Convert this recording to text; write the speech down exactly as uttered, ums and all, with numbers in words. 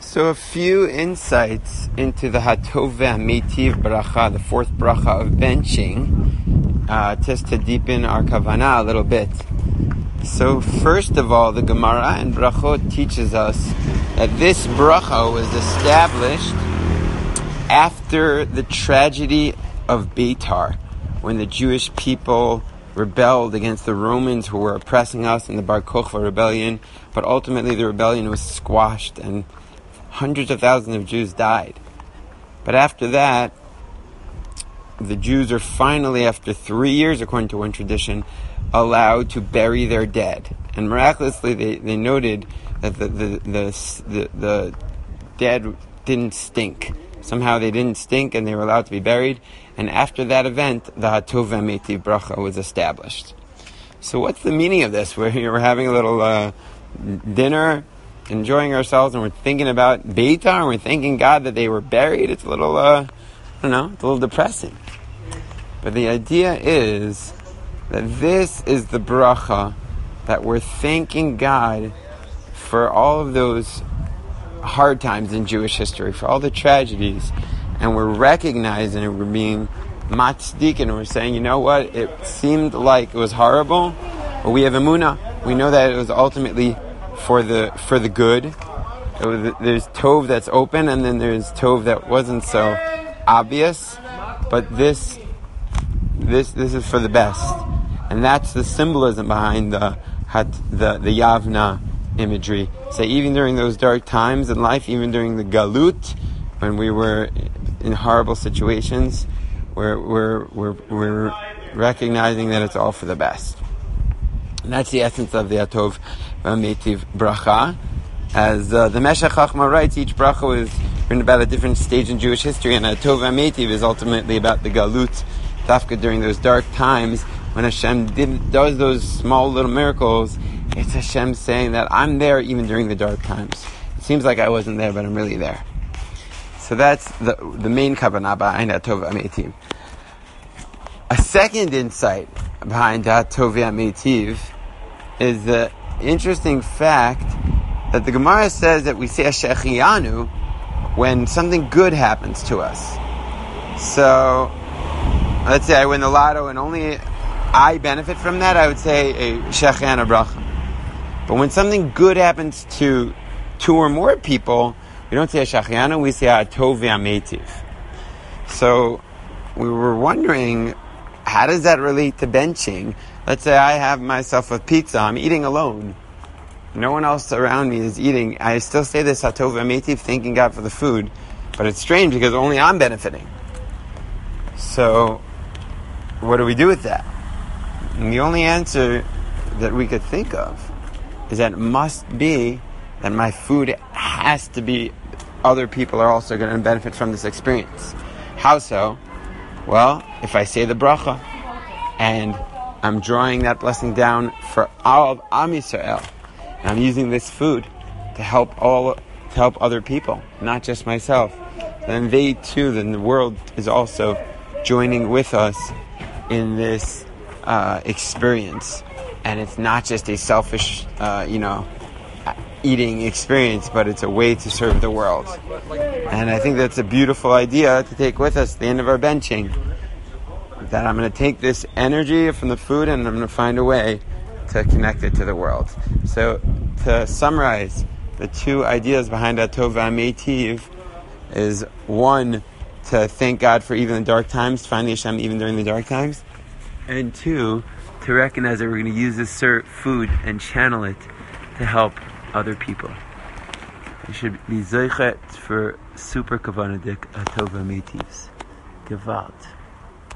So a few insights into the Hatov Ve'Meitiv bracha, the fourth bracha of benching, uh, just to deepen our kavanah a little bit. So first of all, the Gemara in Brachot teaches us that this bracha was established after the tragedy of Beitar, when the Jewish people rebelled against the Romans who were oppressing us in the Bar Kokhba rebellion, but ultimately the rebellion was squashed and hundreds of thousands of Jews died. But after that, the Jews are finally, after three years, according to one tradition, allowed to bury their dead. And miraculously, they, they noted that the the, the the the dead didn't stink. Somehow they didn't stink and they were allowed to be buried. And after that event, the Hatov Ve'Meitiv bracha was established. So what's the meaning of this? We're, we're having a little uh, dinner, enjoying ourselves, and we're thinking about Beitar, and we're thanking God that they were buried. It's a little, uh, I don't know, it's a little depressing. But the idea is that this is the bracha, that we're thanking God for all of those hard times in Jewish history, for all the tragedies, and we're recognizing it, we're being matzdik, and we're saying, you know what, it seemed like it was horrible, but we have emunah. We know that it was ultimately for the for the good. It was, there's tov that's open, and then there's tov that wasn't so obvious, but this this this is for the best, and that's the symbolism behind the the the Yavna imagery. So even during those dark times in life, even during the Galut, when we were in horrible situations, we're we're we're, we're recognizing that it's all for the best. And that's the essence of the Hatov Ve'Meitiv bracha. As uh, the Meshech Chochmah writes, each bracha is written about a different stage in Jewish history, and Hatov Ve'Meitiv is ultimately about the Galut, Dafka, during those dark times when Hashem did, does those small little miracles. It's Hashem saying that I'm there even during the dark times. It seems like I wasn't there, but I'm really there. So that's the the main kavanah behind Hatov Ve'Meitiv. A second insight behind Hatov Ve'Meitiv is the interesting fact that the Gemara says that we say Shechianu when something good happens to us. So, let's say I win the lotto and only I benefit from that, I would say a Shechianu bracha. But when something good happens to two or more people, we don't say a Shechianu, we say a Hatov Ve'Meitiv. So, we were wondering, how does that relate to benching? Let's say I have myself a pizza, I'm eating alone. No one else around me is eating. I still say this Hatov Ve'Meitiv, thanking God for the food. But it's strange because only I'm benefiting. So, what do we do with that? And the only answer that we could think of is that it must be that my food has to be, other people are also going to benefit from this experience. How so? Well, if I say the bracha, and I'm drawing that blessing down for all of Am Yisrael, and I'm using this food to help all, to help other people, not just myself, then they too, then the world is also joining with us in this uh, experience. And it's not just a selfish, uh, you know, eating experience, but it's a way to serve the world. And I think that's a beautiful idea to take with us at the end of our benching. That I'm going to take this energy from the food and I'm going to find a way to connect it to the world. So, to summarize, the two ideas behind Hatov Ve'Meitiv is one, to thank God for even the dark times, to find the Hashem even during the dark times, and two, to recognize that we're going to use this food and channel it to help other people. We should be zeichet for super kavanadik Hatov Ve'Meitivs. Gewalt.